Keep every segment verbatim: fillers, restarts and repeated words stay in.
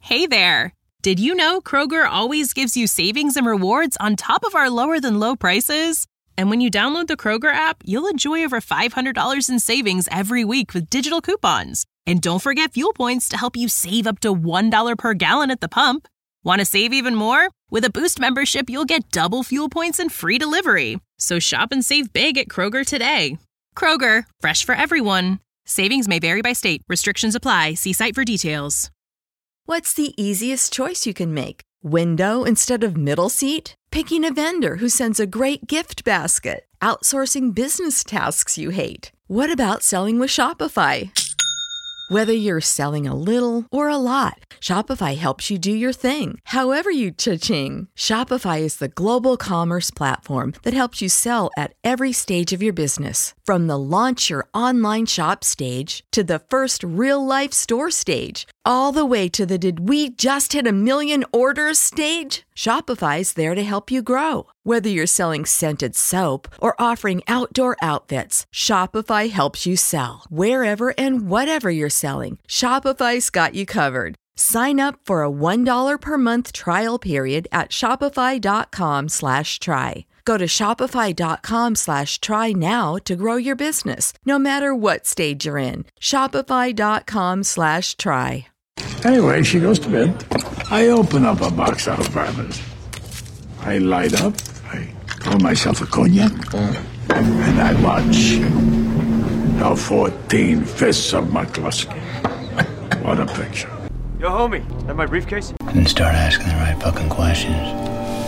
Hey there! Did you know Kroger always gives you savings and rewards on top of our lower-than-low prices? And when you download the Kroger app, you'll enjoy over five hundred dollars in savings every week with digital coupons. And don't forget fuel points to help you save up to one dollar per gallon at the pump. Want to save even more? With a Boost membership, you'll get double fuel points and free delivery. So shop and save big at Kroger today. Kroger, fresh for everyone. Savings may vary by state. Restrictions apply. See site for details. What's the easiest choice you can make? Window instead of middle seat? Picking a vendor who sends a great gift basket? Outsourcing business tasks you hate? What about selling with Shopify? Whether you're selling a little or a lot, Shopify helps you do your thing, however you cha-ching. Shopify is the global commerce platform that helps you sell at every stage of your business. From the launch your online shop stage to the first real-life store stage, all the way to the did we just hit a million orders stage. Shopify's there to help you grow. Whether you're selling scented soap or offering outdoor outfits, Shopify helps you sell. Wherever and whatever you're selling, Shopify's got you covered. Sign up for a one dollar per month trial period at shopify.com slash try. Go to shopify.com slash try now to grow your business, no matter what stage you're in. Shopify.com slash try. Anyway, she goes to bed. I open up a box of apartments. I light up. I pour myself a cognac. And I watch the fourteen Fists of McCluskey. What a picture. Yo, homie, that my briefcase? And start asking the right fucking questions.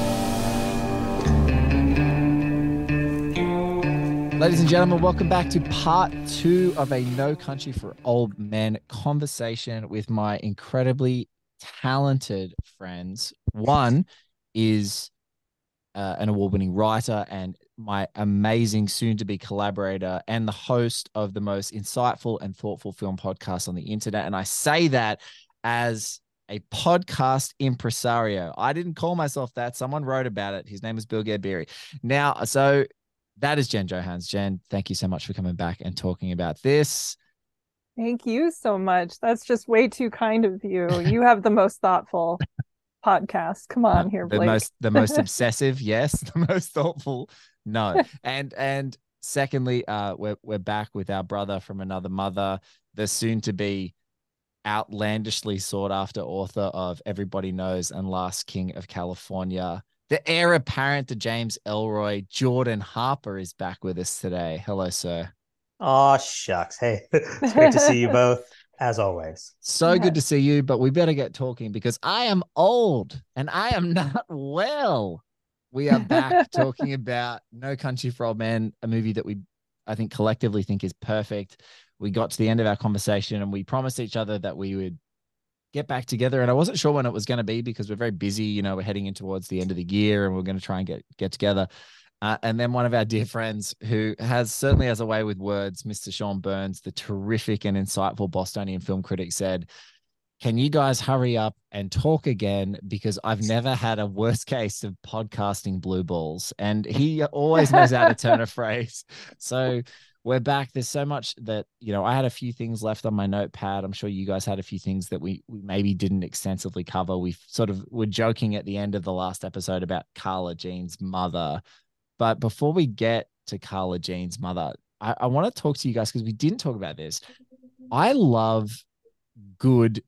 Ladies and gentlemen, welcome back to part two of a No Country for Old Men conversation with my incredibly talented friends. One is uh, an award-winning writer and my amazing soon-to-be collaborator and the host of the most insightful and thoughtful film podcast on the internet. And I say that as a podcast impresario. I didn't call myself that. Someone wrote about it. His name is Bill Gabiri. Now, so that is Jen Johans. Jen, thank you so much for coming back and talking about this. Thank you so much. That's just way too kind of you. You have the most thoughtful podcast. Come on here, Blake. The most, the most obsessive, yes. The most thoughtful, no. And and secondly, uh, we're we're back with our brother from another mother, the soon-to-be outlandishly sought-after author of Everybody Knows and Last King of California. The heir apparent to James Ellroy, Jordan Harper, is back with us today. Hello, sir. Oh, shucks. Hey, it's great to see you both, as always. So Yeah. good to see you, but we better get talking because I am old and I am not well. We are back talking about No Country for Old Men, a movie that we, I think, collectively think is perfect. We got to the end of our conversation and we promised each other that we would get back together. And I wasn't sure when it was going to be because we're very busy. You know, we're heading in towards the end of the year and we're going to try and get, get together. Uh, and then one of our dear friends who has certainly has a way with words, Mister Sean Burns, the terrific and insightful Bostonian film critic, said, can you guys hurry up and talk again? Because I've never had a worse case of podcasting blue balls. And he always knows how to turn a phrase. So we're back. There's so much that, you know, I had a few things left on my notepad. I'm sure you guys had a few things that we, we maybe didn't extensively cover. We sort of were joking at the end of the last episode about Carla Jean's mother. But before we get to Carla Jean's mother, I, I want to talk to you guys because we didn't talk about this. I love good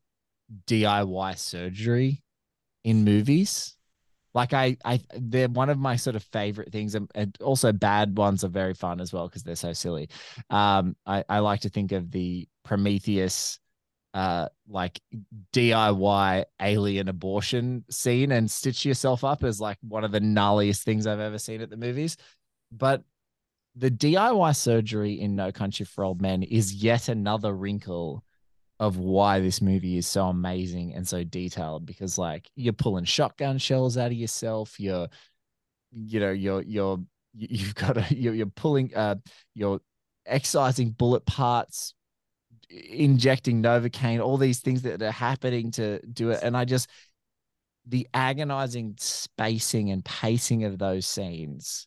D I Y surgery in movies. Like I, I, they're one of my sort of favorite things, and, and also bad ones are very fun as well because they're so silly. Um, I, I like to think of the Prometheus, uh, like D I Y alien abortion scene and stitch yourself up as like one of the gnarliest things I've ever seen at the movies. But the D I Y surgery in No Country for Old Men is yet another wrinkle of why this movie is so amazing and so detailed, because like you're pulling shotgun shells out of yourself. You're, you know, you're, you're, you've got a, you're, you're pulling, uh, you're excising bullet parts, injecting Novocaine, all these things that are happening to do it. And I just, the agonizing spacing and pacing of those scenes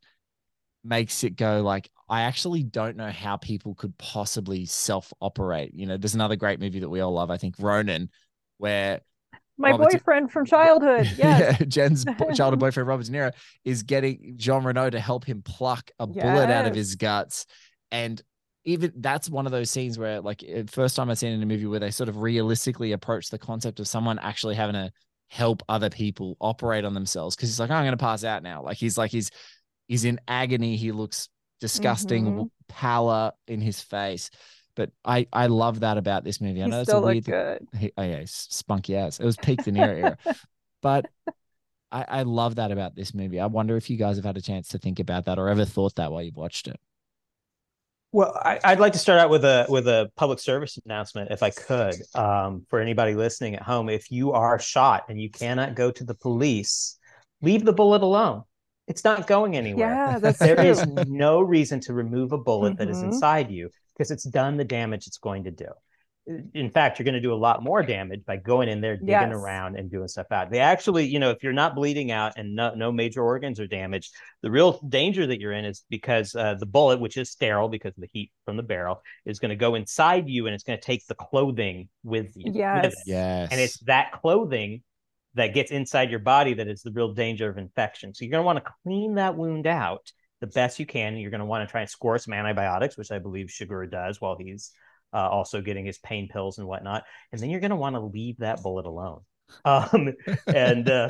makes it go like, I actually don't know how people could possibly self-operate. You know, there's another great movie that we all love, I think, Ronin, where My Robert, boyfriend from childhood. Yes. yeah, Jen's childhood boyfriend, Robert De Niro, is getting Jean Reno to help him pluck a bullet out of Yes. his guts. And even that's one of those scenes where, like, first time I've seen in a movie where they sort of realistically approach the concept of someone actually having to help other people operate on themselves. Cause he's like, oh, I'm going to pass out now. Like, he's like, he's, he's in agony. He looks disgusting, Mhm. pallor in his face. But I, I love that about this movie. I He know it's still a weird looked good. He, oh yeah, spunky ass. It was peak De Niro era. But I, I love that about this movie. I wonder if you guys have had a chance to think about that or ever thought that while you've watched it. Well, I, I'd like to start out with a with a public service announcement, if I could, um, for anybody listening at home. If you are shot and you cannot go to the police, leave the bullet alone. It's not going anywhere. Yeah, that's There true. is no reason to remove a bullet that is Mhm. inside you because it's done the damage it's going to do. In fact, you're going to do a lot more damage by going in there, digging Yes. around and doing stuff out. They actually, you know, if you're not bleeding out and no, no major organs are damaged, the real danger that you're in is because uh, the bullet, which is sterile because of the heat from the barrel, is going to go inside you and it's going to take the clothing with you. Yes. With it. Yes. And it's that clothing that gets inside your body that is the real danger of infection. So you're going to want to clean that wound out the best you can. You're going to want to try and score some antibiotics, which I believe Shigura does while he's Uh, also getting his pain pills and whatnot. And then you're going to want to leave that bullet alone. Um, and uh,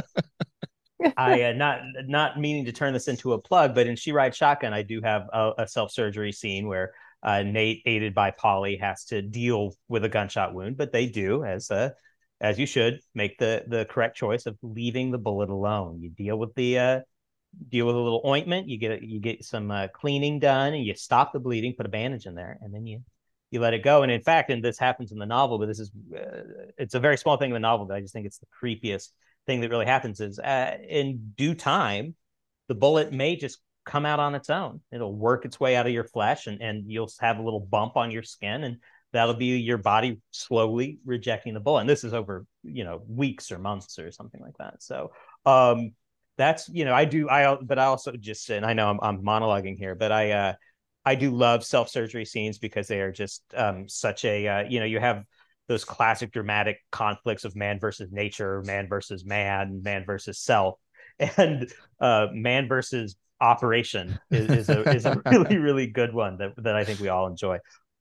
I uh, not not meaning to turn this into a plug, but in She Rides Shotgun, I do have a, a self-surgery scene where uh, Nate, aided by Polly, has to deal with a gunshot wound. But they do, as uh, as you should, make the the correct choice of leaving the bullet alone. You deal with the uh, deal with a little ointment. You get you get some uh, cleaning done, and you stop the bleeding. Put a bandage in there, and then you you let it go. And in fact, and this happens in the novel, but this is uh, it's a very small thing in the novel, but I just think it's the creepiest thing that really happens is uh, in due time, the bullet may just come out on its own. It'll work its way out of your flesh and, and you'll have a little bump on your skin and that'll be your body slowly rejecting the bullet. And this is over, you know, weeks or months or something like that. So um, that's, you know, I do, I, but I also just, and I know I'm, I'm monologuing here, but I, uh, I do love self-surgery scenes because they are just um, such a, uh, you know, you have those classic dramatic conflicts of man versus nature, man versus man, man versus self, and uh, man versus operation is, is, a, is a really, really good one that, that I think we all enjoy.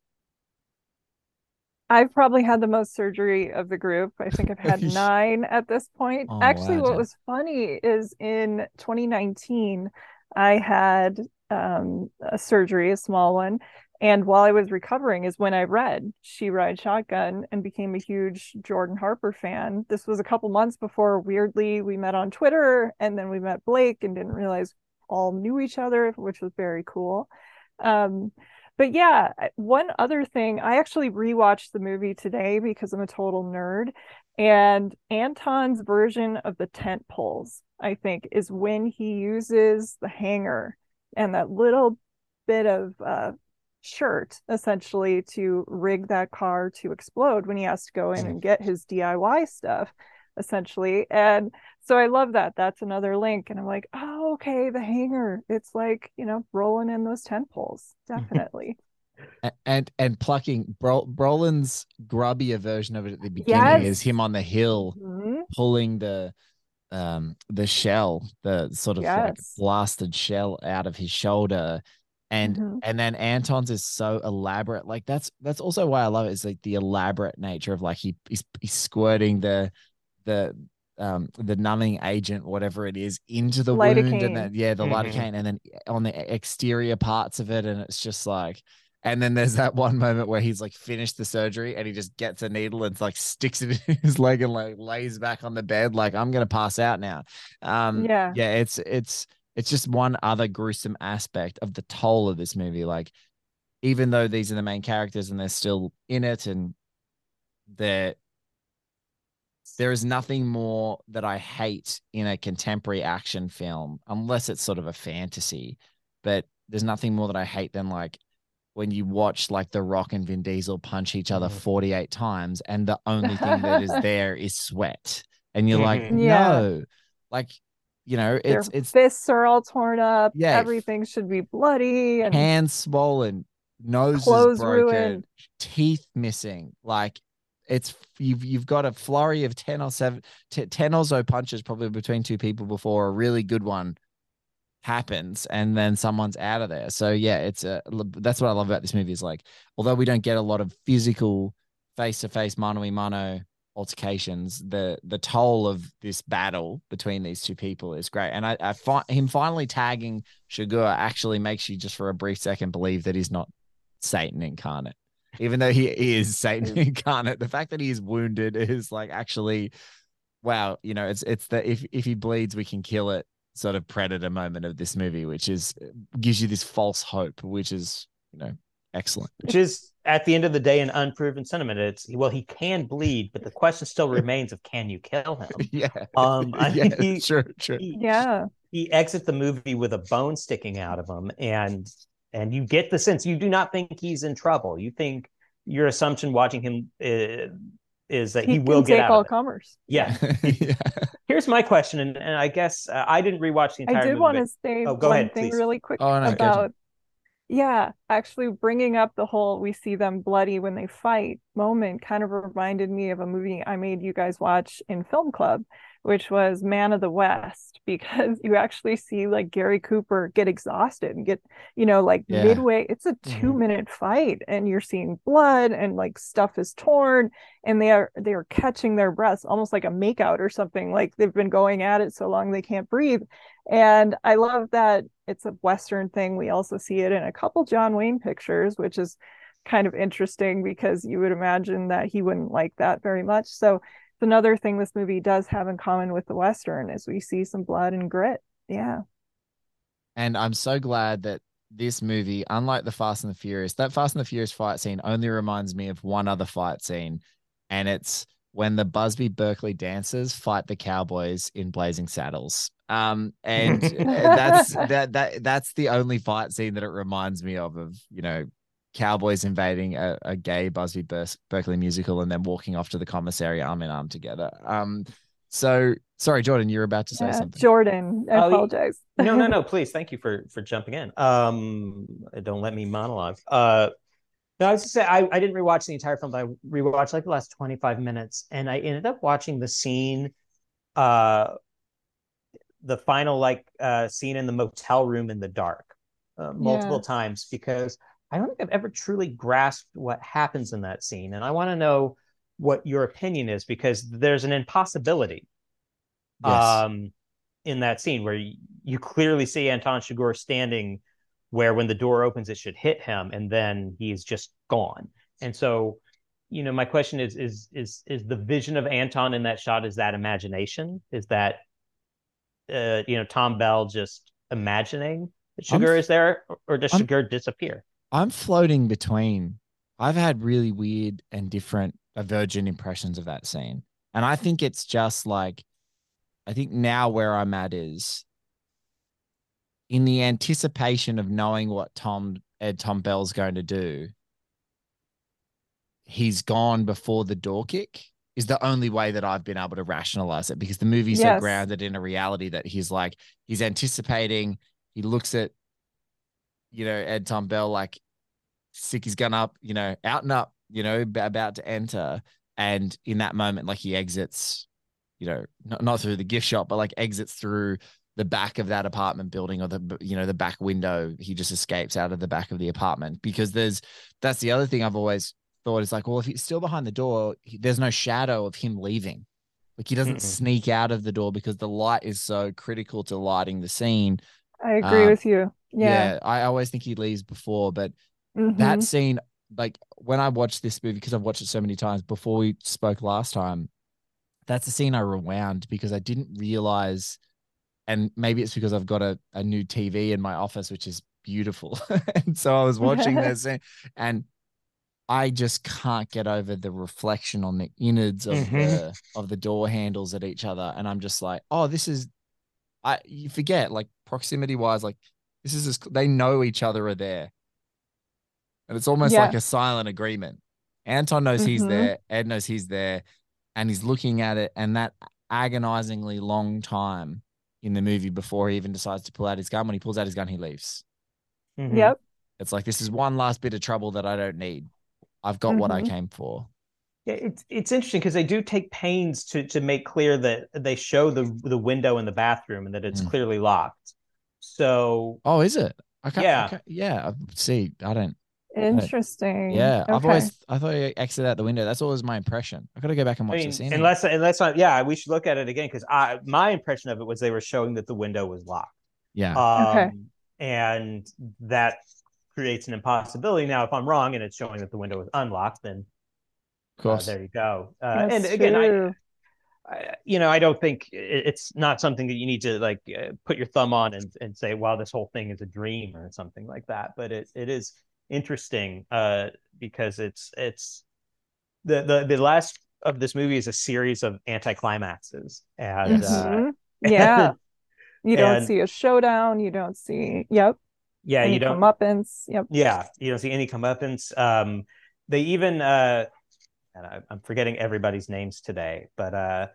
I've probably had the most surgery of the group. I think I've had nine at this point. Oh, Actually, wow, what Jen. was funny is in twenty nineteen, I had um, a surgery, a small one. And while I was recovering is when I read She Rides Shotgun and became a huge Jordan Harper fan. This was a couple months before, weirdly, we met on Twitter and then we met Blake and didn't realize all knew each other, which was very cool. Um, but yeah, one other thing, I actually rewatched the movie today because I'm a total nerd. And Anton's version of the tent poles, I think, is when he uses the hanger and that little bit of uh, shirt essentially to rig that car to explode when he has to go in and get his D I Y stuff essentially. And so I love that. That's another link. And I'm like, oh, okay, the hanger. It's like, you know, rolling in those tent poles. Definitely. And and, and plucking Bro, Brolin's grubbier version of it at the beginning Yes. is him on the hill Mhm. pulling the um the shell, the sort of like Yes. blasted shell out of his shoulder. And Mhm. and then Anton's is so elaborate. Like that's that's also why I love it, is like the elaborate nature of like he he's, he's squirting the the um the numbing agent, whatever it is, into the wound, Lidocaine. and then yeah, the Mhm. lidocaine, and then on the exterior parts of it, and it's just like. And then there's that one moment where he's like finished the surgery and he just gets a needle and like sticks it in his leg and like lays back on the bed like, I'm gonna pass out now. Um, Yeah. yeah, it's it's it's just one other gruesome aspect of the toll of this movie. Like, even though these are the main characters and they're still in it, and they're there is nothing more that I hate in a contemporary action film, unless it's sort of a fantasy. But there's nothing more that I hate than like when you watch like The Rock and Vin Diesel punch each other Mhm. forty-eight times and the only thing that is there is sweat. And you're like, Mhm. Yeah. no, like, you know, Their it's, it's fists are all torn up. Yeah. Everything should be bloody and hands swollen, nose is clothes broken, ruined. teeth missing. Like, it's you've you've got a flurry of ten or seven, t- ten or so punches probably between two people before a really good one happens, and then someone's out of there. So yeah, it's a that's what I love about this movie is like, although we don't get a lot of physical face to face mano a mano altercations, the the toll of this battle between these two people is great. And I, I find him finally tagging Chigurh actually makes you just for a brief second believe that he's not Satan incarnate, even though he is Satan incarnate. The fact that he is wounded is like actually, wow, you know, it's it's the if if he bleeds we can kill it sort of predator moment of this movie, which is gives you this false hope, which is, you know, excellent. Which is at the end of the day an unproven sentiment. It's well, he can bleed, but the question still remains of can you kill him? Yeah. Um I yeah, mean, he, sure, sure. He, Yeah. He exits the movie with a bone sticking out of him, and and you get the sense you do not think he's in trouble. You think your assumption watching him is, is that he, he will can get take out all of it. comers. Yeah. Yeah. Here's my question, and, and I guess uh, I didn't rewatch the entire I did movie. want but- to say Oh, go one ahead, thing please. really quick Oh, no, go about ahead. yeah, actually bringing up the whole we see them bloody when they fight moment kind of reminded me of a movie I made you guys watch in film club, which was Man of the West, because you actually see like Gary Cooper get exhausted and get, you know, like Yeah. midway. It's a Mhm. two minute fight and you're seeing blood and like stuff is torn and they are they are catching their breaths almost like a makeout or something. Like they've been going at it so long they can't breathe. And I love that it's a Western thing. We also see it in a couple John Wayne pictures, which is kind of interesting because you would imagine that he wouldn't like that very much. So it's another thing this movie does have in common with the Western is we see some blood and grit. Yeah. And I'm so glad that this movie, unlike the Fast and the Furious, that Fast and the Furious fight scene only reminds me of one other fight scene, and it's when the Busby Berkeley dancers fight the Cowboys in Blazing Saddles. Um, and that's that that that's the only fight scene that it reminds me of of you know Cowboys invading a, a gay Busby Ber- Berkeley musical and then walking off to the commissary arm in arm together. Um, so sorry, Jordan, you're about to say Yeah, something. Jordan, I Oh, apologize. no, no, no. Please, thank you for for jumping in. Um, don't let me monologue. Uh, no, I was just say I, I didn't rewatch the entire film, but I rewatched like the last twenty-five minutes, and I ended up watching the scene, uh, the final like uh scene in the motel room in the dark, uh, multiple Yeah. times because I don't think I've ever truly grasped what happens in that scene, and I want to know what your opinion is because there's an impossibility Yes. um, in that scene where you, you clearly see Anton Chigurh standing where when the door opens, it should hit him, and then he's just gone. And so, you know, my question is, is, is, is the vision of Anton in that shot, is that imagination? Is that, uh, you know, Tom Bell just imagining that I'm Chigurh f- is there, or, or does I'm- Chigurh disappear? I'm floating between. I've had really weird and different divergent impressions of that scene. And I think it's just like, I think now where I'm at is in the anticipation of knowing what Tom Ed Tom Bell's going to do, he's gone before the door kick is the only way that I've been able to rationalize it, because the movie's so Yes. grounded in a reality that he's like, he's anticipating, he looks at, you know, Ed Tom Bell, like stick his gun up, you know, out and up, you know, b- about to enter. And in that moment, like he exits, you know, not, not through the gift shop, but like exits through the back of that apartment building or the, you know, the back window. He just escapes out of the back of the apartment, because there's, that's the other thing I've always thought is like, well, if he's still behind the door, he, there's no shadow of him leaving. Like he doesn't Mm-mm. sneak out of the door because the light is so critical to lighting the scene. I agree Um, with you. Yeah. Yeah, I always think he leaves before, but Mhm. that scene, like when I watched this movie, because I've watched it so many times before we spoke last time, that's the scene I rewound because I didn't realize, and maybe it's because I've got a, a new T V in my office, which is beautiful. And so I was watching this scene and I just can't get over the reflection on the innards of Mhm. the of the door handles at each other. And I'm just like, oh, this is, I you forget, like proximity wise, like this is just, they know each other are there. And it's almost Yeah. like a silent agreement. Anton knows he's Mhm. there, Ed knows he's there, and he's looking at it. And that agonizingly long time in the movie before he even decides to pull out his gun, when he pulls out his gun, he leaves. Mhm. Yep. It's like, this is one last bit of trouble that I don't need. I've got what I Mhm. came for. Yeah, it's it's interesting because they do take pains to to make clear that they show the the window in the bathroom and that it's Mm. clearly locked. So Oh, is it? I can't. I yeah, can't yeah. See, I don't. I don't Interesting. yeah, I've Okay. always I thought he exited out the window. That's always my impression. I got to go back and I watch the mean, scene again. unless unless I, yeah, we should look at it again because I my impression of it was they were showing that the window was locked. Yeah. Okay. Um, and that creates an impossibility. Now, if I'm wrong and it's showing that the window is unlocked, then Of uh, course. there you go. Uh, That's and again, true. I, I, you know, I don't think it's not something that you need to like uh, put your thumb on and, and say, "Wow, this whole thing is a dream" or something like that. But it it is interesting uh, because it's it's the the the last of this movie is a series of anticlimaxes, and Yes. uh, Mhm. Yeah. and, You don't and see a showdown. You don't see, yep, yeah, any you don't. comeuppance. Yep. Yeah, you don't see any comeuppance. Um, they even uh, and I, I'm forgetting everybody's names today, but uh,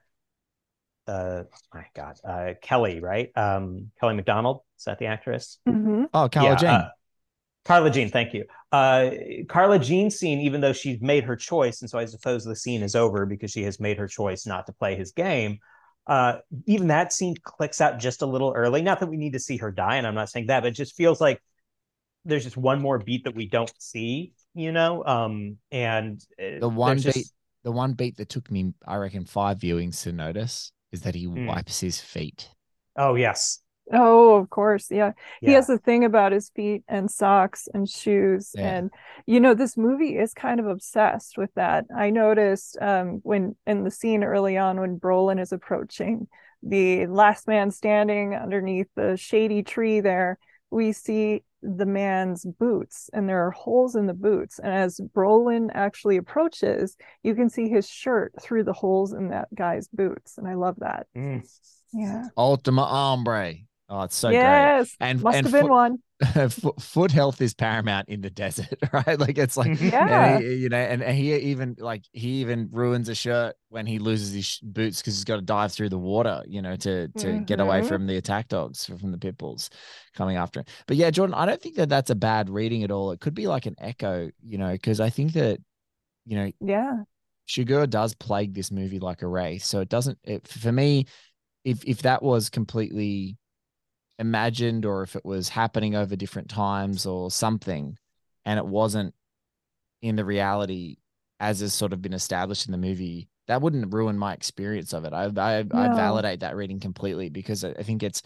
uh, my God, uh, Kelly, right? Um, Kelly McDonald, is that the actress? hmm Oh, Carla Yeah, Jane. uh, Carla Jean, thank you. Uh, Carla Jean's scene, even though she's made her choice, and so I suppose the scene is over because she has made her choice not to play his game. Uh, even that scene clicks out just a little early. Not that we need to see her die, and I'm not saying that, but it just feels like there's just one more beat that we don't see, you know. Um, and uh, the one just... beat, the one beat that took me, I reckon, five viewings to notice is that he Hmm. wipes his feet. Oh yes, Oh, of course. Yeah. He yeah. has a thing about his feet and socks and shoes. Yeah. And, you know, this movie is kind of obsessed with that. I noticed um, when in the scene early on when Brolin is approaching the last man standing underneath the shady tree there, we see the man's boots and there are holes in the boots. And as Brolin actually approaches, you can see his shirt through the holes in that guy's boots. And I love that. Mm. Yeah. Ultima Ombre. Oh, it's so Yes. great. And Must and have been foot, one. foot, foot health is paramount in the desert, right? Like it's like, Yeah. and he, you know, and, and he even like he even ruins a shirt when he loses his boots because he's got to dive through the water, you know, to to mm-hmm. get away from the attack dogs, from the pit bulls coming after him. But yeah, Jordan, I don't think that that's a bad reading at all. It could be like an echo, you know, because I think that, you know, yeah, Chigurh does plague this movie like a wraith. So it doesn't, it, for me, if if that was completely imagined or if it was happening over different times or something and it wasn't in the reality as has sort of been established in the movie, that wouldn't ruin my experience of it. I I, no. I validate that reading completely because I think it's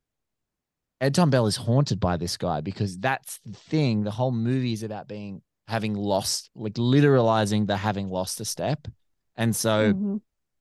Ed Tom Bell is haunted by this guy because that's the thing. The whole movie is about being having lost, like literalizing the having lost a step. And so mm-hmm.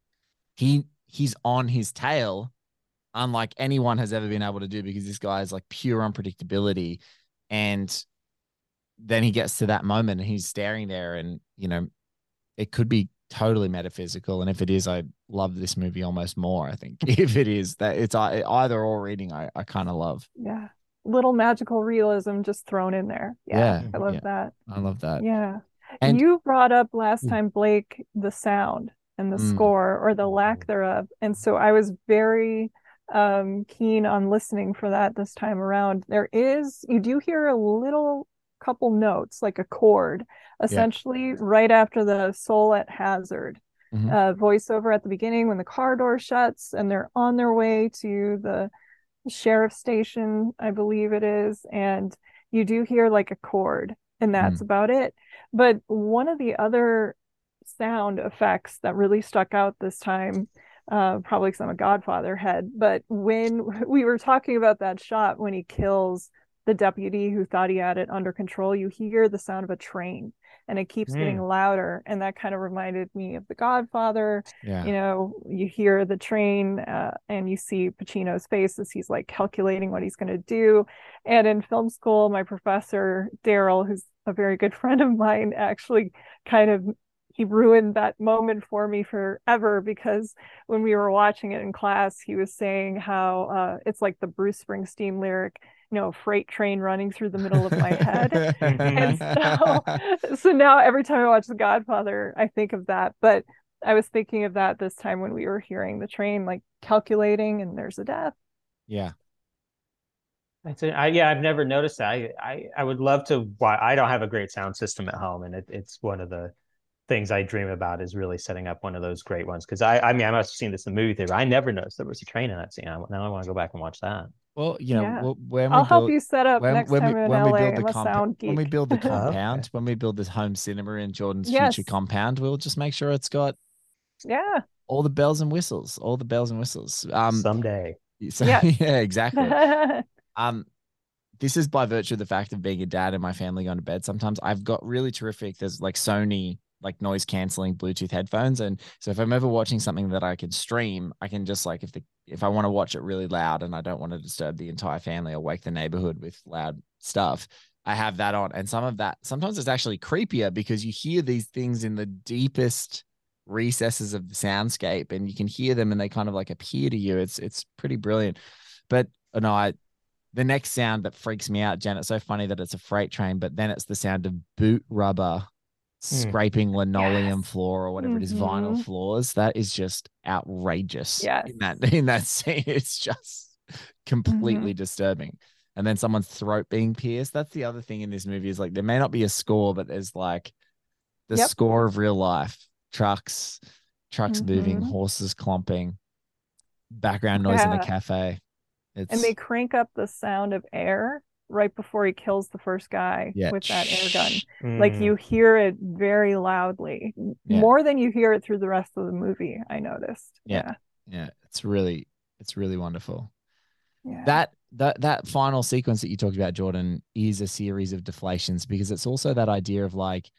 he he's on his tail unlike anyone has ever been able to do because this guy is like pure unpredictability. And then he gets to that moment and he's staring there and, you know, it could be totally metaphysical. And if it is, I love this movie almost more, I think. If it is, that it's either or reading, I, I kind of love. Yeah. Little magical realism just thrown in there. Yeah. yeah I love yeah. that. I love that. Yeah. And you brought up last time, Blake, the sound and the mm. score or the lack thereof. And so I was very um keen on listening for that this time around. There is, you do hear a little couple notes, like a chord, essentially yeah. right after the Soul at Hazard mm-hmm. uh, voiceover at the beginning when the car door shuts and they're on their way to the sheriff's station, I believe it is, and you do hear like a chord and that's mm. about it. But one of the other sound effects that really stuck out this time, uh, probably because I'm a Godfather head, but when we were talking about that shot when he kills the deputy who thought he had it under control, you hear the sound of a train and it keeps mm. getting louder. And that kind of reminded me of The Godfather. Yeah. You know, you hear the train uh, and you see Pacino's face as he's like calculating what he's going to do. And in film school, my professor, Daryl, who's a very good friend of mine, actually kind of he ruined that moment for me forever because when we were watching it in class, he was saying how uh, it's like the Bruce Springsteen lyric, you know, freight train running through the middle of my head. And so, so now every time I watch The Godfather, I think of that. But I was thinking of that this time when we were hearing the train, like calculating and there's a death. Yeah. That's it. I, yeah, I've never noticed that. I, I, I would love to. I don't have a great sound system at home, and it, it's one of the things I dream about is really setting up one of those great ones. Because I, I mean, I must have seen this in the movie theater. I never noticed there was a train in that scene. Now I want to go back and watch that. Well, you know, Yeah. when I'll we help build, you set up when, next when time we, in when we L A. build the I'm a compound, sound when we geek. build the Okay. compound, when we build this home cinema in Jordan's Yes. future compound, we'll just make sure it's got Yeah. all the bells and whistles, all the bells and whistles. Um, Someday. so, Yes. yeah, exactly. Um, this is by virtue of the fact of being a dad and my family going to bed. Sometimes I've got really terrific. There's like Sony like noise canceling Bluetooth headphones, and so if I'm ever watching something that I can stream, I can just like if the if I want to watch it really loud and I don't want to disturb the entire family or wake the neighborhood with loud stuff, I have that on. And some of that sometimes it's actually creepier because you hear these things in the deepest recesses of the soundscape and you can hear them and they kind of like appear to you. It's it's pretty brilliant. But no, I the next sound that freaks me out, Jen, it's so funny that it's a freight train, but then it's the sound of boot rubber scraping linoleum Yes. floor or whatever it is, vinyl Mhm. floors. That is just outrageous. Yes. In that in that scene, it's just completely Mhm. disturbing. And then someone's throat being pierced. That's the other thing in this movie is like there may not be a score, but there's like the Yep. score of real life. Trucks, trucks moving, Mhm. horses clomping, background noise in a Yeah. cafe. It's And they crank up the sound of air right before he kills the first guy yeah. with that air gun. Mm. Like you hear it very loudly, Yeah. more than you hear it through the rest of the movie, I noticed. Yeah. Yeah, it's really it's really wonderful. Yeah. That that that final sequence that you talked about, Jordan, is a series of deflations because it's also that idea of like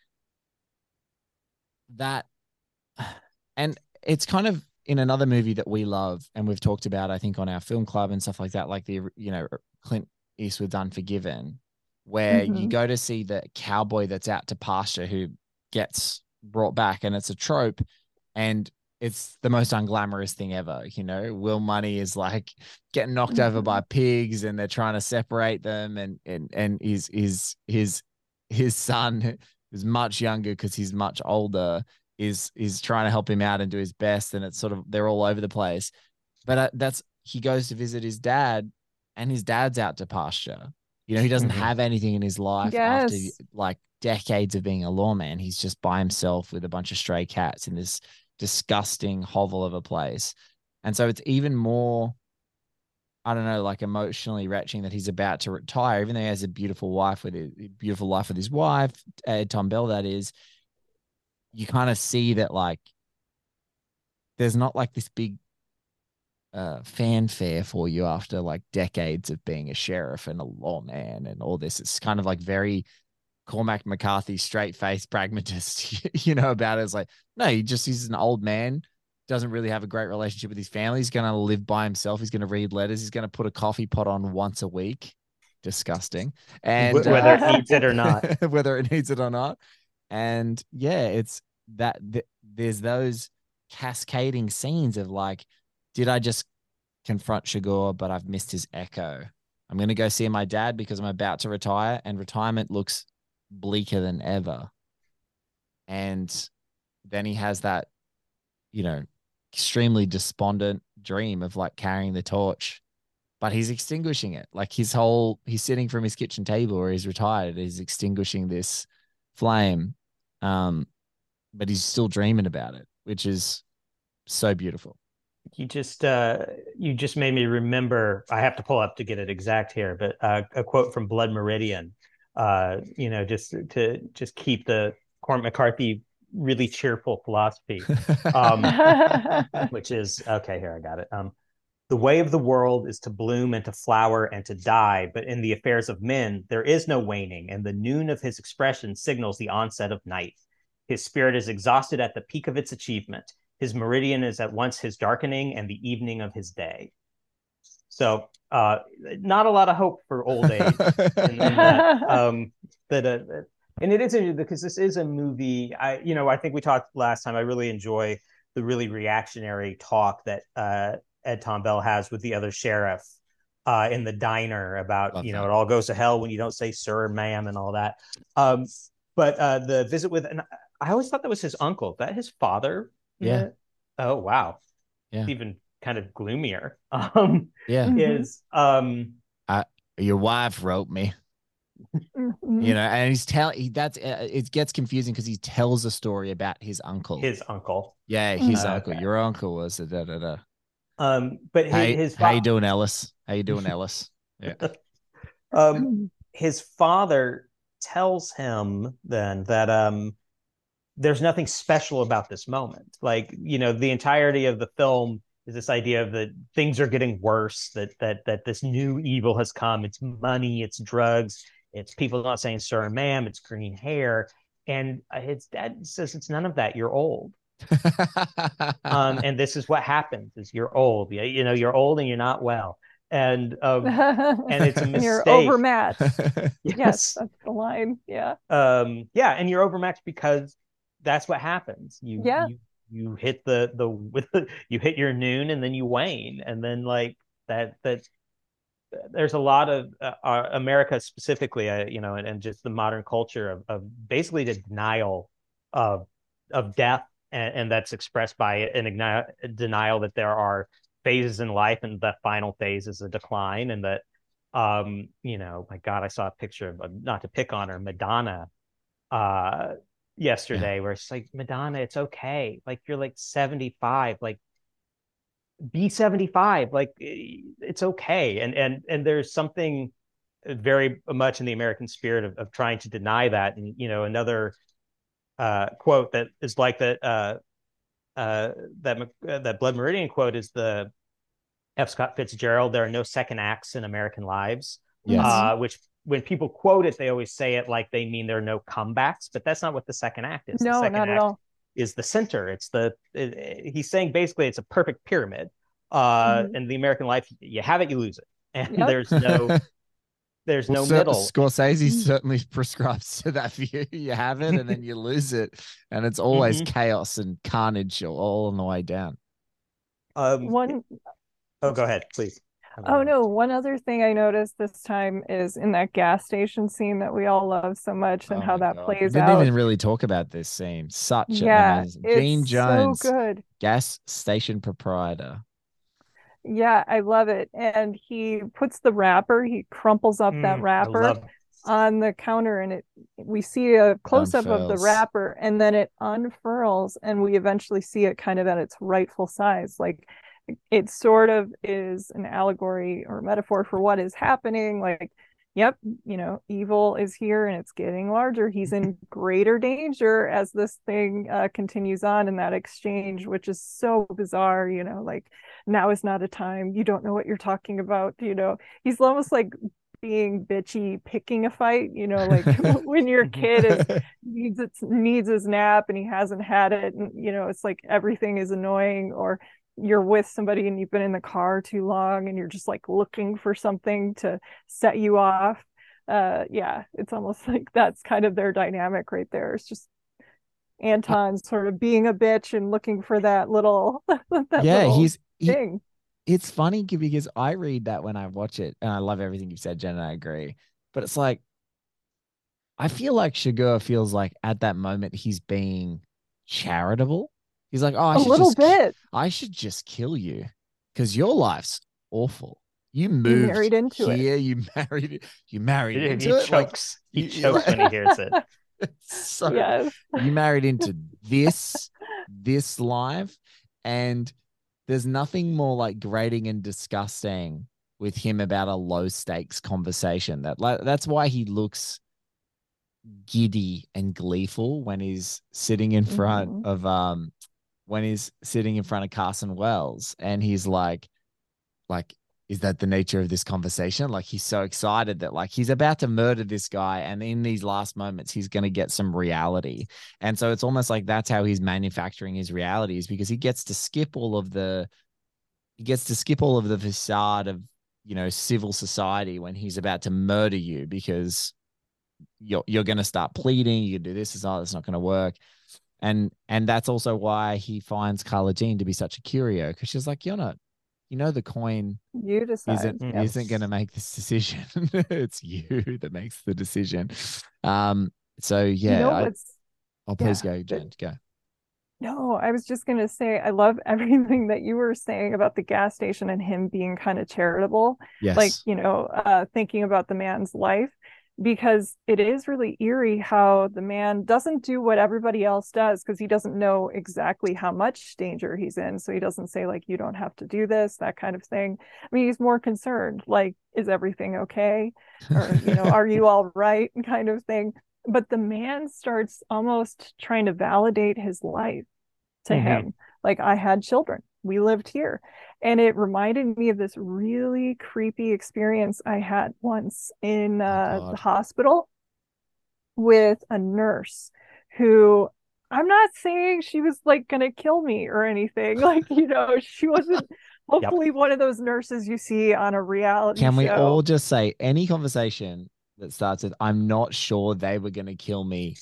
that, and it's kind of in another movie that we love and we've talked about, I think, on our film club and stuff like that, like the you know Clint Eastwood's Unforgiven, where you Mhm. go to see the cowboy that's out to pasture who gets brought back, and it's a trope, and it's the most unglamorous thing ever. You know, Will Money is like getting knocked over Mhm. by pigs, and they're trying to separate them, and and and his his his his son, who's much younger because he's much older, is is trying to help him out and do his best, and it's sort of they're all over the place. But uh, that's he goes to visit his dad, and his dad's out to pasture. You know, he doesn't Mhm. have anything in his life after Yes. like decades of being a lawman. He's just by himself with a bunch of stray cats in this disgusting hovel of a place. And so it's even more, I don't know, like emotionally retching that he's about to retire, even though he has a beautiful wife with a beautiful life with his wife, uh, Tom Bell, that is. You kind of see that like there's not like this big uh, fanfare for you after like decades of being a sheriff and a lawman and all this. It's kind of like very Cormac McCarthy, straight face pragmatist, you know, about it. It's like, no, he just, he's an old man, doesn't really have a great relationship with his family. He's going to live by himself. He's going to read letters. He's going to put a coffee pot on once a week. Disgusting. And Wh- whether uh, it needs it or not. whether it needs it or not. And yeah, it's that th- there's those cascading scenes of like, did I just confront Chigurh, but I've missed his echo? I'm going to go see my dad because I'm about to retire, and retirement looks bleaker than ever. And then he has that, you know, extremely despondent dream of like carrying the torch, but he's extinguishing it. Like his whole, he's sitting from his kitchen table where he's retired, he's extinguishing this flame. Um, but he's still dreaming about it, which is so beautiful. You just uh, you just made me remember. I have to pull up to get it exact here, but uh, a quote from Blood Meridian. Uh, you know, just to just keep the Cormac McCarthy really cheerful philosophy, um, which is okay. Here, I got it. Um, the way of the world is to bloom and to flower and to die, but in the affairs of men there is no waning, and the noon of his expression signals the onset of night. His spirit is exhausted at the peak of its achievement. His meridian is at once his darkening and the evening of his day. So, uh, not a lot of hope for old age in, in that. Um, that uh, and it is interesting because this is a movie. I, you know, I think we talked last time. I really enjoy the really reactionary talk that uh, Ed Tom Bell has with the other sheriff uh, in the diner about, Love you know, that. it all goes to hell when you don't say sir, ma'am, and all that. Um, but uh, the visit with, and I always thought that was his uncle. Is that his father? Yeah. Oh, wow. Yeah. Even kind of gloomier. Um, Yeah. Mhm. is um, I, your wife wrote me. Mhm. You know, and he's telling he, that's uh, it gets confusing because he tells a story about his uncle. His uncle. Yeah, his Mm. uncle. Okay. Your uncle was a da da da. Um, but his, Hey, his how you fa- doing, Ellis? How you doing, Ellis? Yeah. um, his father tells him then that um, there's nothing special about this moment. Like, you know, the entirety of the film is this idea of that things are getting worse, that that that this new evil has come. It's money, it's drugs, it's people not saying sir and ma'am, it's green hair. And his dad says it's none of that. You're old. Um, and this is what happens is you're old. You, you know, you're old and you're not well. And um, and it's a And you're mistake. overmatched. Yes. Yes, that's the line. Yeah. Um, yeah, and you're overmatched because that's what happens. You Yeah. you you hit the the with you hit your noon and then you wane, and then like that that there's a lot of uh, uh, America specifically, uh, you know, and, and just the modern culture of, of basically the denial of of death, and, and that's expressed by an igni- denial that there are phases in life, and the final phase is a decline, and that um, you know, my God, I saw a picture of, not to pick on her, Madonna, uh, yesterday, where it's like, Madonna, it's okay, like you're like seventy-five, like be seventy-five, like it's okay. And and and there's something very much in the American spirit of, of trying to deny that. And you know, another uh quote that is like that uh uh that uh, that Blood Meridian quote is the F. Scott Fitzgerald, there are no second acts in American lives. Yes. Uh which when people quote it, they always say it like they mean there are no comebacks, but that's not what the second act is. No, The second not at act all. is the center. It's the it, he's saying basically it's a perfect pyramid. Uh, Mhm. in the American life, you have it, you lose it, and Yep. there's no there's Well, no Sir- middle. Scorsese Mhm. certainly prescribes to that view. You have it and then you lose it, and it's always Mhm. chaos and carnage all on the way down. Um, One oh, go ahead, please. Oh no, one other thing I noticed this time is in that gas station scene that we all love so much, and Oh how my that God. We plays didn't out. even really talk about this scene. Such an Yeah, amazing it's Gene so Jones, good. gas station proprietor. Yeah, I love it. And he puts the wrapper, he crumples up that Mm, I wrapper love on the counter, and it we see a close up of the unfurls. wrapper, and then it unfurls, and we eventually see it kind of at its rightful size. Like it sort of is an allegory or metaphor for what is happening. Like, yep, you know, evil is here and it's getting larger. He's in greater danger as this thing uh, continues on in that exchange, which is so bizarre. You know, like, now is not a time. You don't know what you're talking about. You know, he's almost like being bitchy, picking a fight. You know, like when your kid is needs its needs his nap and he hasn't had it, and you know, it's like everything is annoying. Or you're with somebody and you've been in the car too long and you're just like looking for something to set you off. Uh yeah, it's almost like that's kind of their dynamic right there. It's just Anton sort of being a bitch and looking for that little that Yeah, little he's he, thing. it's funny because I read that when I watch it, and I love everything you've said, Jen, and I agree. But it's like, I feel like Chigurh feels like at that moment he's being charitable. He's like, oh, I A should little just, ki- bit. I should just kill you because your life's awful. You You moved married into it. here, you married, you married He into it. Like chokes. He you, chokes when he hears it. so Yes. you married into this, this life, and there's nothing more like grating and disgusting with him about a low stakes conversation. That like that's why he looks giddy and gleeful when he's sitting in front Mhm. of um when he's sitting in front of Carson Wells, and he's like like is that the nature of this conversation? Like he's so excited that like he's about to murder this guy, and in these last moments he's going to get some reality. And so it's almost like that's how he's manufacturing his realities, because he gets to skip all of the he gets to skip all of the facade of, you know, civil society when he's about to murder you, because you're you're going to start pleading, you do this, it's not, it's not going to work. And and that's also why he finds Carla Jean to be such a curio, because she's like, you're not, you know, the coin You decide. isn't Yep. isn't going to make this decision. It's you that makes the decision. Um. So yeah, You know I, what's oh please yeah, go, Jen, go. No, I was just going to say, I love everything that you were saying about the gas station and him being kind of charitable. Yes. Like, you know, uh, thinking about the man's life. because it is really eerie how the man doesn't do what everybody else does, because he doesn't know exactly how much danger he's in. So he doesn't say, like, you don't have to do this, that kind of thing. I mean, he's more concerned, like, is everything okay? Or, you know, are you all right? Kind of thing. But the man starts almost trying to validate his life to mm-hmm. him. Like, I had children. We lived here. And it reminded me of this really creepy experience I had once in uh, oh the hospital with a nurse who, I'm not saying she was like going to kill me or anything. Like, you know, she wasn't hopefully yep. one of those nurses you see on a reality Can show. we all just say any conversation that starts with, I'm not sure they were going to kill me,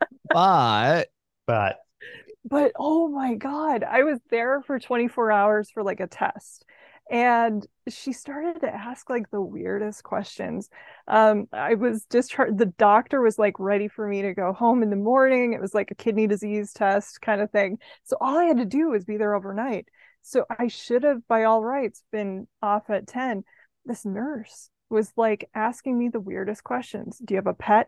but, but, But oh my God, I was there for twenty-four hours for like a test. And she started to ask like the weirdest questions. Um, I was discharged. The doctor was like ready for me to go home in the morning. It was like a kidney disease test kind of thing. So all I had to do was be there overnight. So I should have, by all rights, been off at ten. This nurse was like asking me the weirdest questions. Do you have a pet?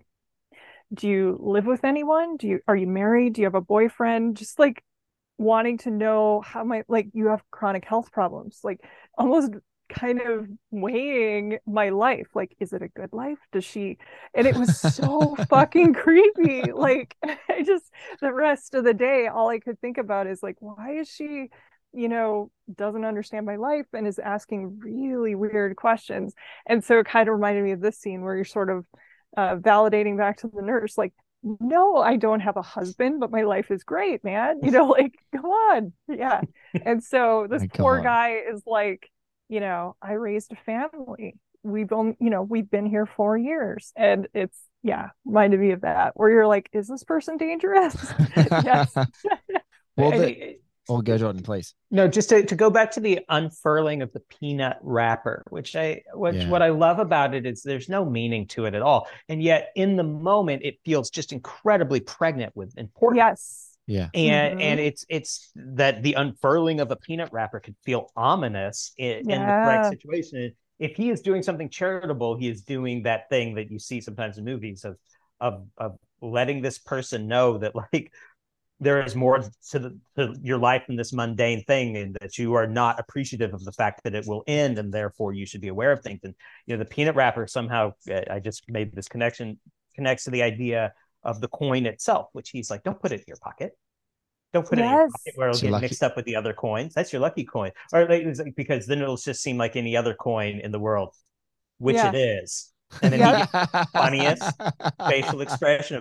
Do you live with anyone? Do you, are you married? Do you have a boyfriend? Just like wanting to know how my, like, you have chronic health problems, like almost kind of weighing my life. Like, is it a good life? Does she, and it was so fucking creepy. Like, I just, the rest of the day, all I could think about is like, why is she, you know, doesn't understand my life and is asking really weird questions. And so it kind of reminded me of this scene where you're sort of Uh, validating back to the nurse, like, no, I don't have a husband, but my life is great, man. You know, like, come on. Yeah. And so this poor guy is like, you know, I raised a family. We've only, you know, we've been here four years. And it's, yeah, reminded me of that, where you're like, is this person dangerous? Yes. Well, the, oh, go Jordan, please. No, just to, to go back to the unfurling of the peanut wrapper, which I, which yeah. what I love about it is there's no meaning to it at all. And yet in the moment, it feels just incredibly pregnant with importance. Yes. Yeah. And, mm-hmm. and it's, it's that the unfurling of a peanut wrapper could feel ominous in, yeah. in the correct situation. If he is doing something charitable, he is doing that thing that you see sometimes in movies of, of, of letting this person know that, like, there is more to, the, to your life than this mundane thing, and that you are not appreciative of the fact that it will end, and therefore you should be aware of things. And, you know, the peanut wrapper somehow, I just made this connection, connects to the idea of the coin itself, which he's like, don't put it in your pocket. Don't put yes. it in your pocket where it'll get lucky. mixed up with the other coins. That's your lucky coin. Or like, because then it'll just seem like any other coin in the world, which yeah. it is. And then yeah. he gets the funniest facial expression of,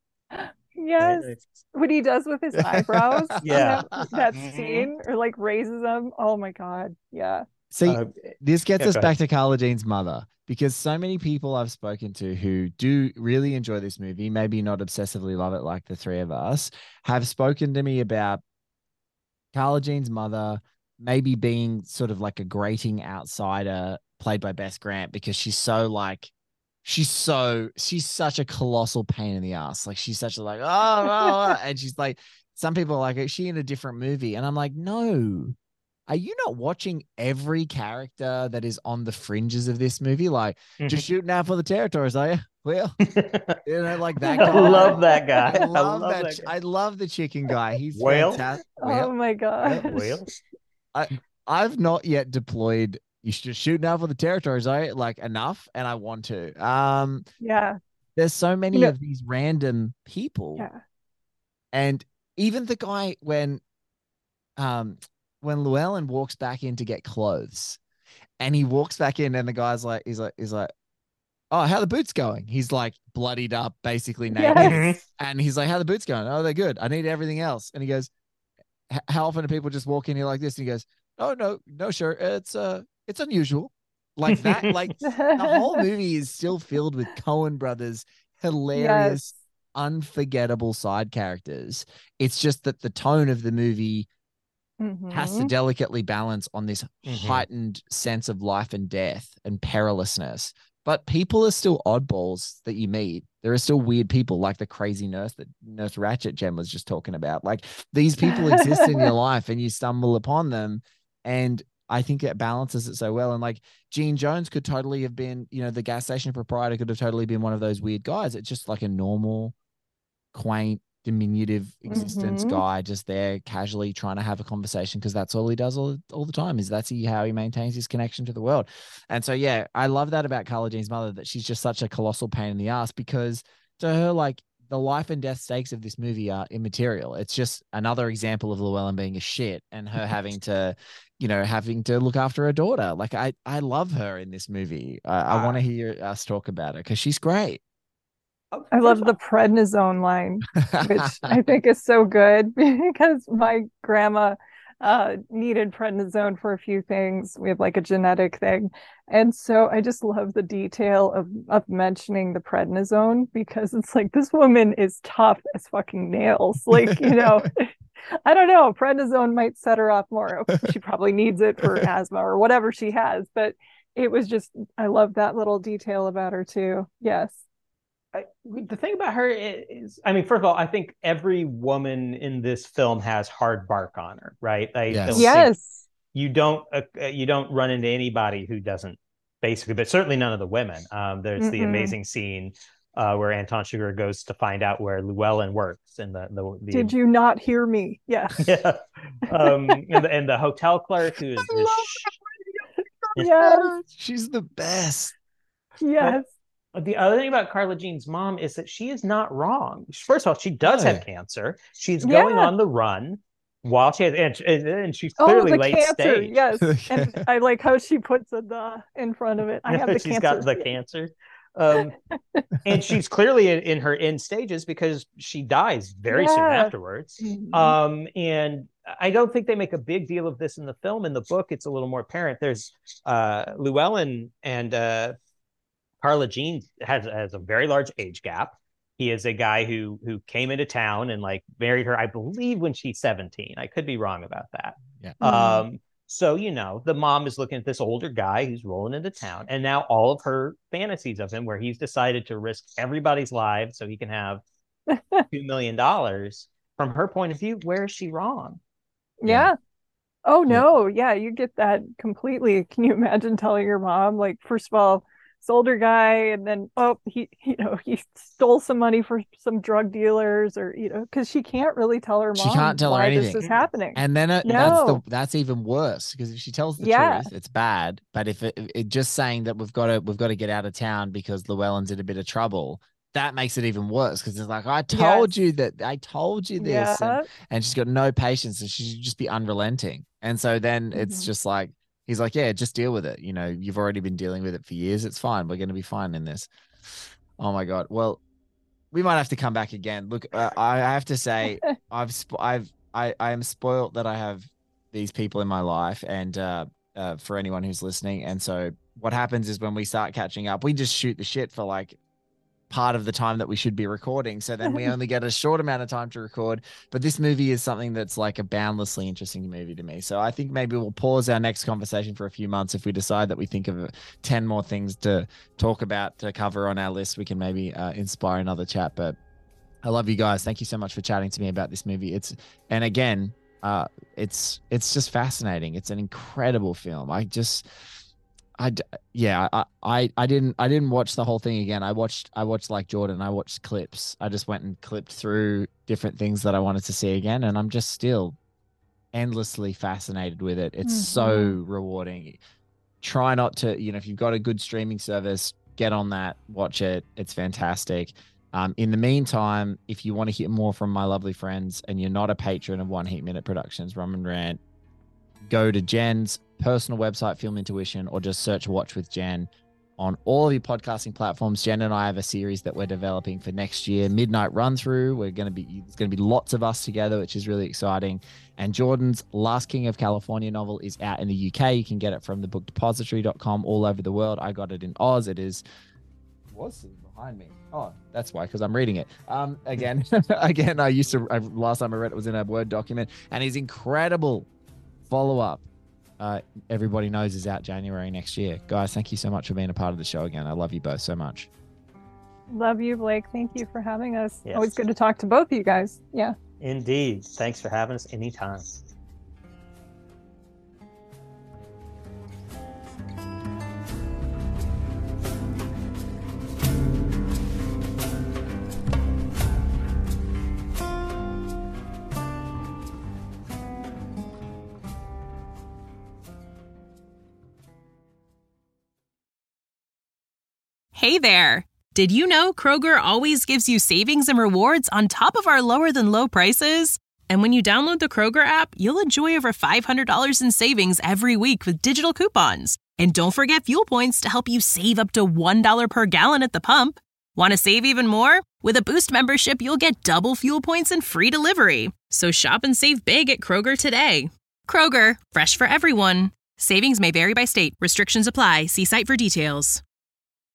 yes, what he does with his eyebrows. Yeah, you know, that scene, or like raises them. Oh my God, yeah. See, uh, this gets yeah, us back to Carla Jean's mother, because so many people I've spoken to who do really enjoy this movie, maybe not obsessively love it like the three of us, have spoken to me about Carla Jean's mother maybe being sort of like a grating outsider played by Bess Grant, because she's so like, she's so, she's such a colossal pain in the ass. Like, she's such a like, oh, oh, oh. And she's like, some people are like, is she in a different movie? And I'm like, no. Are you not watching every character that is on the fringes of this movie? Like, mm-hmm. just shooting out for the territories, are you? Well, you know, like that guy. I love that guy. I love, I love that. that guy. I love the chicken guy. He's well, fantastic. Oh well, my God. Well, I, I've not yet deployed. You should shoot out for the territories, I like enough, and I want to. Um, yeah. There's so many you know, of these random people, yeah. and even the guy when, um. when Llewellyn walks back in to get clothes, and he walks back in, and the guy's like, he's like, he's like, oh, how the boots going? He's like bloodied up, basically naked. Yes. And he's like, how the boots going? Oh, they're good. I need everything else. And he goes, how often do people just walk in here like this? And he goes, oh, no, no, sure. It's, uh, it's unusual. Like that, like the whole movie is still filled with Coen brothers, hilarious, yes. unforgettable side characters. It's just that the tone of the movie Mm-hmm. has to delicately balance on this mm-hmm. heightened sense of life and death and perilousness. But people are still oddballs that you meet. There are still weird people, like the crazy nurse that Nurse Ratched Jem was just talking about. Like, these people exist in your life, and you stumble upon them. And I think it balances it so well. And like Gene Jones could totally have been, you know, the gas station proprietor could have totally been one of those weird guys. It's just like a normal, quaint, diminutive existence Mhm. guy just there casually trying to have a conversation because that's all he does all, all the time is that's he, how he maintains his connection to the world. And so, yeah, I love that about Carla Jean's mother, that she's just such a colossal pain in the ass because to her, like, the life and death stakes of this movie are immaterial. It's just another example of Llewellyn being a shit and her having to, you know, having to look after her daughter. Like I, I love her in this movie. I, I want to hear us talk about her because she's great. I love the prednisone line, which I think is so good because my grandma uh, needed prednisone for a few things. We have like a genetic thing. And so I just love the detail of, of mentioning the prednisone because it's like, this woman is tough as fucking nails. Like, you know, I don't know, prednisone might set her off more. She probably needs it for asthma or whatever she has. But it was just, I love that little detail about her too. Yes. I, the thing about her is, I mean, first of all, I think every woman in this film has hard bark on her, right? I Yes. don't Yes. think you don't uh, you don't run into anybody who doesn't, basically, but certainly none of the women. Um, there's Mm-mm. the amazing scene uh, where Anton Chigurh goes to find out where Llewellyn works, and the, the, the Did you not hear me? Yes. yeah, um, and, the, and the hotel clerk who is, is Yes. She's the best. Yes. the other thing about Carla Jean's mom is that she is not wrong. First of all, she does No. have cancer. She's going Yeah. on the run while she has, and, and, and she's clearly oh, the late cancer. stage. Yes. And I like how she puts a the in front of it. I have the she's cancer. got the cancer. Um, and she's clearly in, in her end stages because she dies very soon Yeah. afterwards. Mhm. Um, and I don't think they make a big deal of this in the film. In the book, it's a little more apparent. There's uh, Llewellyn and uh, Carla Jean has, has a very large age gap. He is a guy who who came into town and like married her, I believe, when she's seventeen. I could be wrong about that. Yeah. Um, so, you know, the mom is looking at this older guy who's rolling into town. And now all of her fantasies of him, where he's decided to risk everybody's lives so he can have two million dollars. From her point of view, where is she wrong? Yeah. Oh no. Yeah, you get that completely. Can you imagine telling your mom, like, first of all, this older guy, and then oh, he, you know, he stole some money for some drug dealers, or you know, because she can't really tell her mom She can't tell her why anything. this is happening. And then it, No. that's the that's even worse because if she tells the Yeah. truth, it's bad. But if it, it just saying that we've got to we've got to get out of town because Llewellyn's in a bit of trouble, that makes it even worse because it's like I told Yes. you that I told you this, Yeah. and, and she's got no patience and she should just be unrelenting. And so then it's Mhm. just like he's like, yeah, just deal with it. You know, you've already been dealing with it for years. It's fine. We're going to be fine in this. Oh my God. Well, we might have to come back again. Look, uh, I have to say, I've, sp- I've, I, I am spoiled that I have these people in my life, and uh, uh, for anyone who's listening. And so, what happens is when we start catching up, we just shoot the shit for like part of the time that we should be recording. So then we only get a short amount of time to record. But this movie is something that's like a boundlessly interesting movie to me. So I think maybe we'll pause our next conversation for a few months. If we decide that we think of ten more things to talk about, to cover on our list, we can maybe uh, inspire another chat. But I love you guys. Thank you so much for chatting to me about this movie. It's, and again, uh, it's, it's just fascinating. It's an incredible film. I just, I yeah I, I I didn't I didn't watch the whole thing again. I watched I watched like Jordan. I watched clips. I just went and clipped through different things that I wanted to see again, and I'm just still endlessly fascinated with it. It's Mhm. so rewarding. Try not to, you know, if you've got a good streaming service, get on that, watch it. It's fantastic. Um, in the meantime, if you want to hear more from my lovely friends and you're not a patron of One Heat Minute Productions, Rum and Rant, go to Jen's personal website, Film Intuition, or just search Watch with Jen on all of your podcasting platforms. Jen and I have a series that we're developing for next year, Midnight Run Through. We're going to be, there's going to be lots of us together, which is really exciting. And Jordan's Last King of California novel is out in the U K. You can get it from the book depository dot com all over the world. I got it in Oz. It is, what's it behind me? Oh, that's why, because I'm reading it. Um, again, again, I used to, I, last time I read it was in a Word document, and his incredible follow-up, uh, Everybody Knows, is out January next year. Guys, thank you so much for being a part of the show again. I love you both so much. Love you, Blake. Thank you for having us. Yes. Always good to talk to both of you guys. Yeah. Indeed. Thanks for having us anytime. Hey there! Did you know Kroger always gives you savings and rewards on top of our lower than low prices? And when you download the Kroger app, you'll enjoy over five hundred dollars in savings every week with digital coupons. And don't forget fuel points to help you save up to one dollar per gallon at the pump. Want to save even more? With a Boost membership, you'll get double fuel points and free delivery. So shop and save big at Kroger today. Kroger, fresh for everyone. Savings may vary by state. Restrictions apply. See site for details.